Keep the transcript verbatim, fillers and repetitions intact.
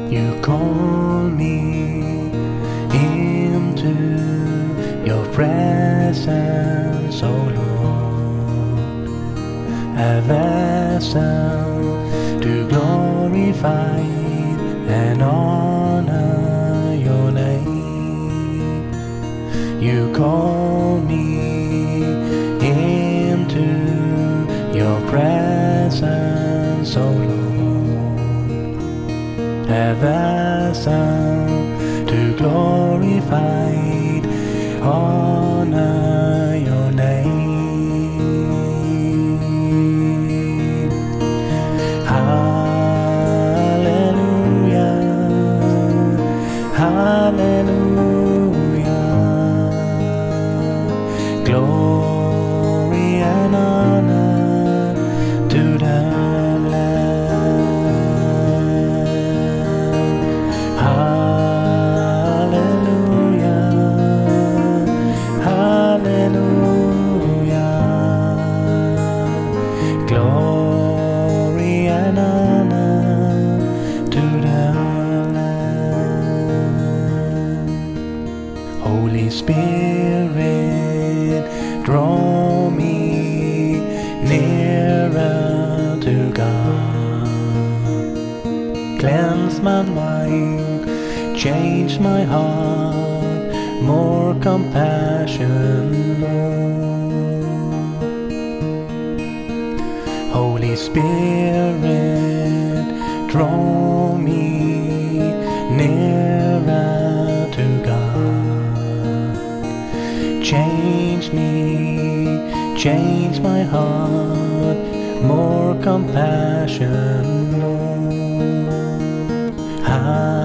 You call me into your presence, O Lord, a vessel to glorify and honor your name. You call me into your presence, O Lord, a vessel to glorify, honor your name. Hallelujah, hallelujah, glory and honor to the glory and honor to the Lamb. Holy Spirit, draw me nearer to God. Cleanse my mind, change my heart, more compassion, Lord. Holy Spirit, draw me nearer to God. Change me, change my heart, more compassion, Lord.